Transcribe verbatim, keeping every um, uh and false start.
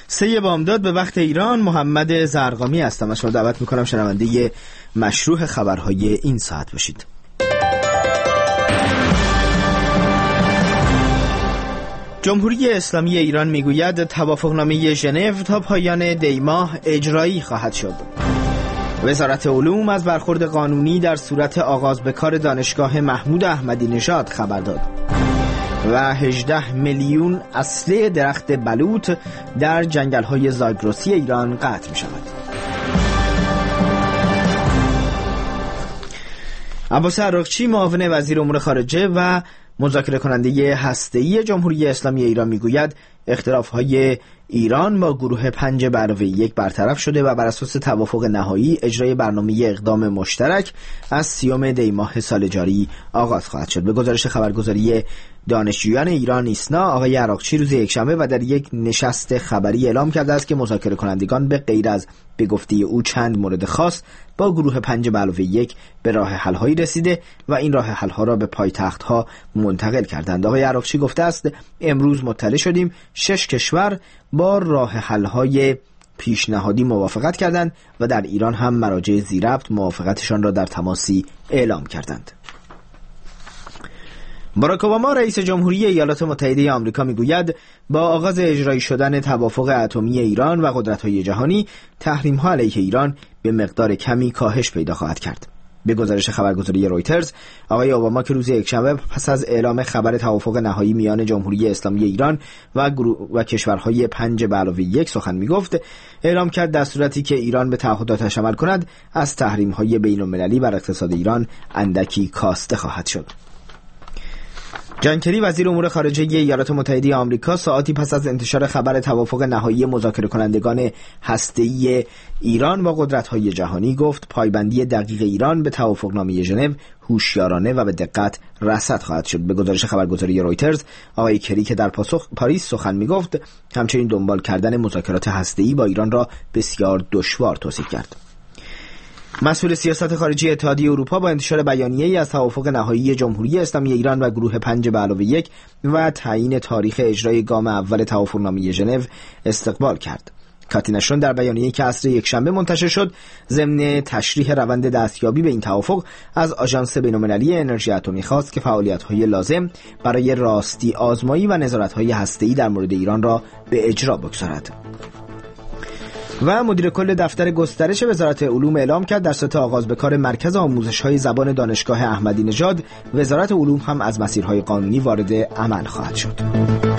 سه بامداد به وقت ایران. محمد زرقامی هستم. از شما دعوت میکنم شنونده مشروح خبرهای این ساعت باشید. جمهوری اسلامی ایران میگوید توافقنامه ژنو تا پایان دی ماه اجرایی خواهد شد. وزارت علوم از برخورد قانونی در صورت آغاز به کار دانشگاه محمود احمدی نژاد خبر داد. و هجده میلیون اصله درخت بلوط در جنگل‌های زاگرسی ایران قطع می‌شود. عباس عراقچی معاون وزیر امور خارجه و مذاکره کننده هسته‌ای جمهوری اسلامی ایران میگوید اختلاف‌های ایران با گروه پنج به علاوه یک برطرف شده و بر اساس توافق نهایی اجرای برنامه اقدام مشترک از سیوم دی ماه سال جاری آغاز خواهد شد. به گزارش خبرگزاری دانشجویان ایران ایسنا، آقای عراقچی روز یکشنبه و در یک نشست خبری اعلام کرده است که مذاکره کنندگان به غیر از به گفته او چند مورد خاص با گروه پنج به علاوه یک به راه حل‌هایی رسیده و این راه حل‌ها را به پایتخت‌ها منتقل کردند. آقای عراقچی گفته است امروز مطلع شدیم شش کشور با راه حل‌های پیشنهادی موافقت کردند و در ایران هم مراجع ذی‌ربط موافقتشان را در تماسی اعلام کردند. باراک اوباما رئیس جمهوری ایالات متحده آمریکا میگوید با آغاز اجرایی شدن توافق اتمی ایران و قدرت‌های جهانی، تحریم‌ها علیه ایران به مقدار کمی کاهش پیدا خواهد کرد. به گزارش خبرگزاری رویترز، آقای اوباما که روز یکشنبه پس از اعلام خبر توافق نهایی میان جمهوری اسلامی ایران و و کشورهای پنج به علاوه یک سخن میگفت، اعلام کرد در صورتی که ایران به تعهداتش عمل کند، از تحریم‌های بین‌المللی بر اقتصاد ایران اندکی کاسته خواهد شد. جان کری وزیر امور خارجه ایالات متحده آمریکا ساعاتی پس از انتشار خبر توافق نهایی مذاکره کنندگان هسته‌ای ایران با قدرت‌های جهانی گفت پایبندی دقیق ایران به توافقنامه ژنو هوشیارانه و به دقت رصد خواهد شد. به گزارش خبرگزاری رویترز، آقای کری که در پاسخ پاریس سخن میگفت، همچنین دنبال کردن مذاکرات هسته‌ای با ایران را بسیار دشوار توصیف کرد. مسئول سیاست خارجی اتحادیه اروپا با انتشار بیانیه‌ای از توافق نهایی جمهوری اسلامی ایران و گروه پنج به علاوه یک و تعیین تاریخ اجرای گام اول توافقنامه ژنو استقبال کرد. کاتیناشون در بیانیه‌ای که عصر یکشنبه منتشر شد، ضمن تشریح روند دستیابی به این توافق از آژانس بین‌المللی انرژی اتمی خواست که فعالیت‌های لازم برای راستی آزمایی و نظارت‌های هسته‌ای در مورد ایران را به اجرا بگذارد. و مدیر کل دفتر گسترش وزارت علوم اعلام کرد در صورت آغاز به کار مرکز آموزش‌های زبان دانشگاه احمدی نژاد، وزارت علوم هم از مسیرهای قانونی وارد عمل خواهد شد.